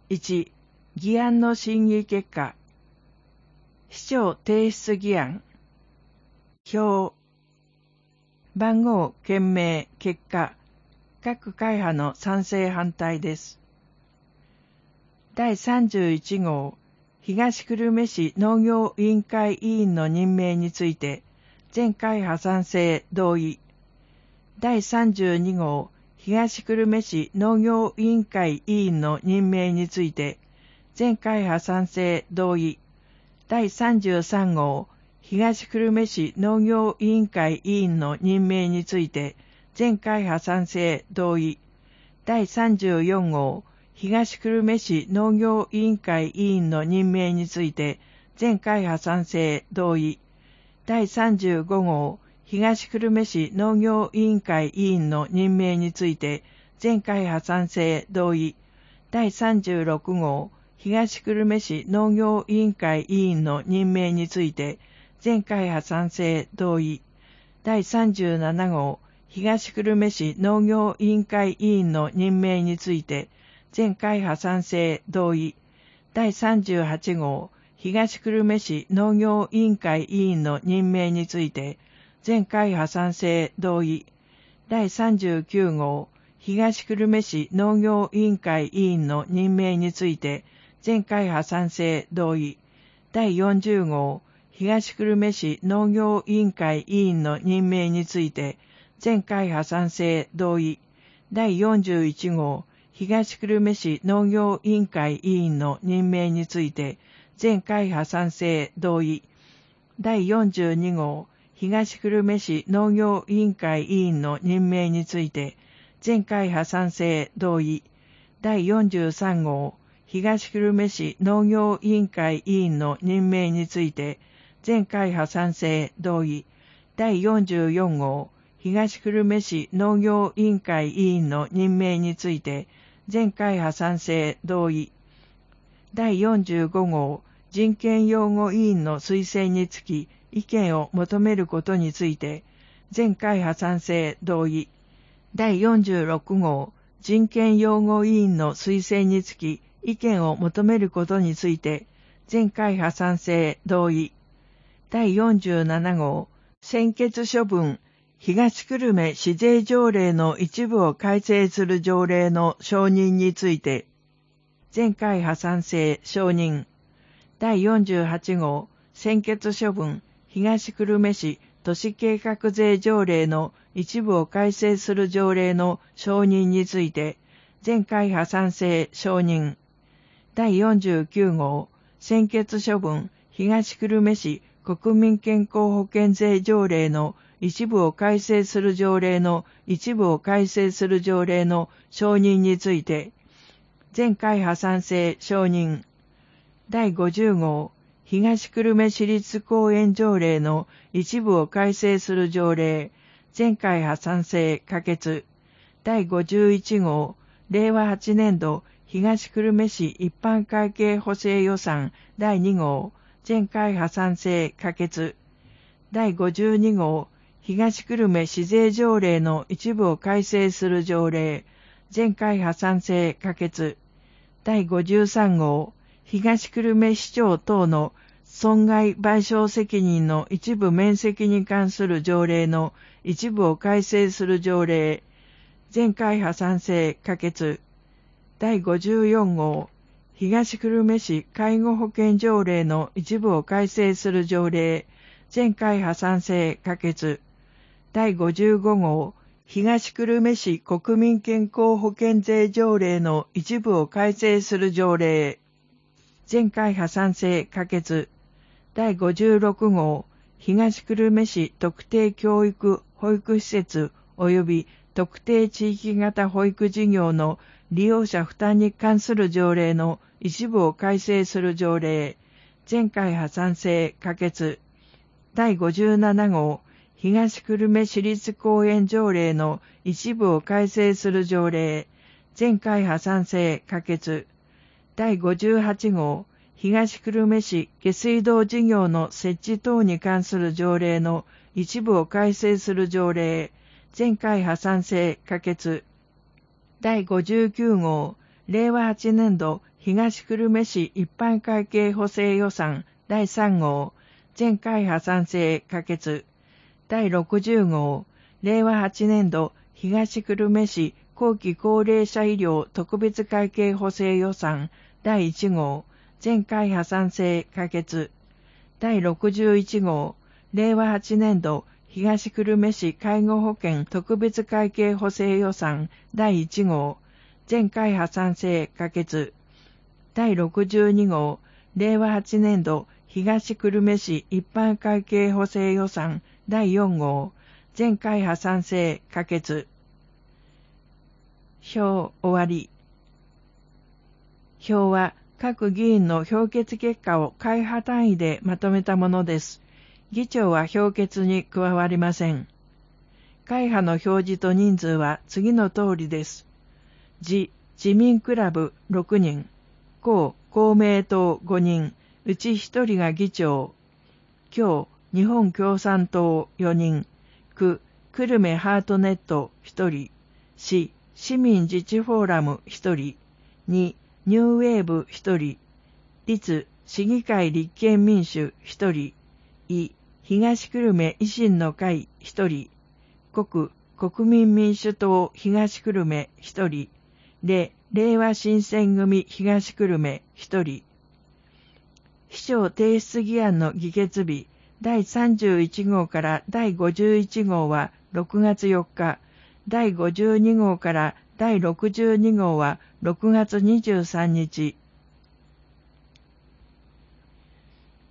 1、議案の審議結果。市長提出議案。表。番号、件名、結果。各会派の賛成反対です。第31号、東久留米市農業委員会委員の任命について、全会派賛成同意。第32号、東久留米市農業委員会委員の任命について、全会派賛成同意。第33号、東久留米市農業委員会委員の任命について、全会派賛成同意。第34号、東久留米市農業委員会委員の任命について、全会派賛成同意。第35号、東久留米市農業委員会委員の任命について、全会派賛成同意。第36号、東久留米市農業委員会委員の任命について、全会派賛成同意。第37号、東久留米市農業委員会委員の任命について、全会派賛成同意。第38号、東久留米市農業委員会委員の任命について、全会派賛成同意。第39号、東久留米市農業委員会委員の任命について、全会派賛成同意。第40号、東久留米市農業委員会委員の任命について、全会派賛成同意。第41号、東久留米市農業委員会委員の任命について、全会派賛成同意。第42号、東久留米市農業委員会委員の任命について、全会派賛成同意。第43号、東久留米市農業委員会委員の任命について、全会派賛成同意。第44号、東久留米市農業委員会委員の任命について、全会派賛成同意。第45号、人権擁護委員の推薦につき、意見を求めることについて、全会派賛成同意。第46号、人権擁護委員の推薦につき、意見を求めることについて、全会派賛成同意。第47号、専決処分、東久留米市税条例の一部を改正する条例の承認について、全会派賛成承認。第48号、専決処分、東久留米市都市計画税条例の一部を改正する条例の承認について、全会派賛成承認。第49号、専決処分、東久留米市国民健康保険税条例の一部を改正する条例の一部を改正する条例の承認について、全会派賛成承認。第50号、東久留米市立公園条例の一部を改正する条例、全会派賛成可決。第51号、令和8年度東久留米市一般会計補正予算第2号、全会派賛成可決。第52号、東久留米市税条例の一部を改正する条例、全会派賛成可決。第53号、東久留米市長等の損害賠償責任の一部免責に関する条例の一部を改正する条例、全会派賛成可決。第54号、東久留米市介護保険条例の一部を改正する条例、全会派賛成可決。第55号、東久留米市国民健康保険税条例の一部を改正する条例、全会派賛成可決。第56号、東久留米市特定教育保育施設及び特定地域型保育事業の利用者負担に関する条例の一部を改正する条例、全会派賛成可決。第57号、東久留米市立公園条例の一部を改正する条例、全会派賛成可決。第58号、東久留米市下水道事業の設置等に関する条例の一部を改正する条例、全会派賛成可決。第59号、 令和8年度東久留米市一般会計補正予算第3号、全会派賛成可決。第60号、令和8年度東久留米市後期高齢者医療特別会計補正予算第1号、全会派賛成可決。第61号、令和8年度東久留米市介護保険特別会計補正予算第1号、全会派賛成可決。第62号、令和8年度東久留米市一般会計補正予算第4号、全会派賛成可決。票終わり。票は各議員の評決結果を会派単位でまとめたものです。議長は評決に加わりません。会派の表示と人数は次の通りです。自民クラブ6人、公明党5人、うち1人が議長、共日本共産党4人、久留米ハートネット1人、市民自治フォーラム1人、ニューウェーブ1人、立市議会立憲民主1人、東久留米維新の会1人、国民民主党東久留米1人、令和新選組東久留米1人。秘書提出議案の議決日、第31号から第51号は6月4日、第52号から第62号は6月23日、